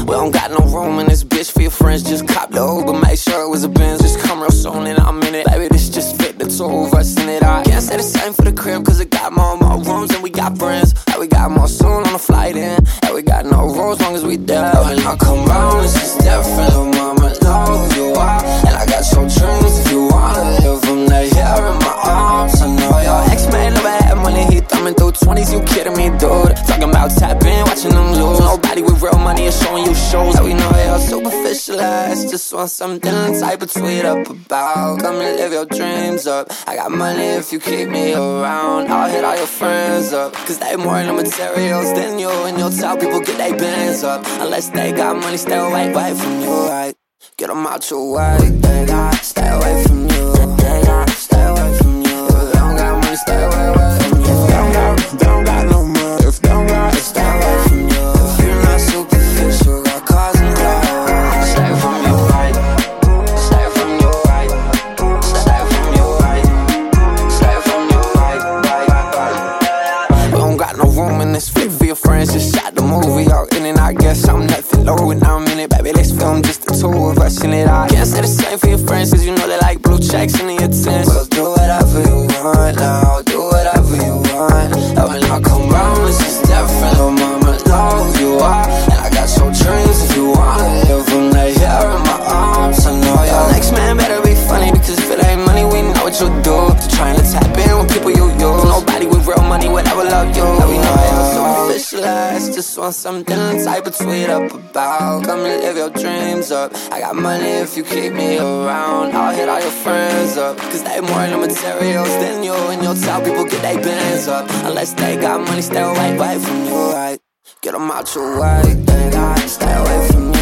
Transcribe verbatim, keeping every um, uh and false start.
We don't got no room in this bitch for your friends. Just cop the Uber, make sure it was a Benz. Just come real soon and I'm in it. Baby, this just fit the two of us in it. I can't say the same for the crib, cause it got more and more rooms and we got friends. Like we got more soon on the flight in. And we got no rules long as we there. When I come round, it's just different. Little mama, know who you are. And I got your dreams if you wanna live them. They're here in my arms. I know your ex-man never had money. He thumbing through twenties, you kidding me, dude? Talking about tapping, watching them lose. Nobody with real money is showing you shows. That we know you're superficialized. Just want something to type a tweet up about. Come and live your dreams up. I got money if you keep me around. I'll hit all your friends up, cause they more in the materials than you. And you'll tell people get their bands up. Unless they got money, stay away, away from you, right? Get them out your way, they got stay away from you. They got stay away from you. If they don't got money, stay away, away from you. If they don't got, if they don't got no money, if they don't got, stay away from you. If you're not superficial, got cars and clothes. Stay from you, right? Stay from you, right? Stay from you, right? Stay from you, right? Right, right. We don't got no room in this fit for your friends. Just shot the movie out in and I guess I'm nothing low and now I'm in it, baby. Let's film just the two of us in it. I can't say the same for your friends, cause you know they like blue checks and the attention. Well, do whatever you want now, do whatever you want. And when I come round, it's just different. Little mama, know who you are. And I got your dreams if you wanna live them. They here in my arms. I know your next man better be funny, because if it ain't money, we know what you'll do. Trying to tap in with people you use. Nobody with real money would ever love you. And we know you're superficialized. Just want something to type a tweet up about. Come and live your dreams up. I got money if you keep me around. I'll hit all your friends up, cause they more in the materials than you. And you'll tell people get their bands up. Unless they got money, stay away, away from you, right? Get them out your way, they got stay away from you.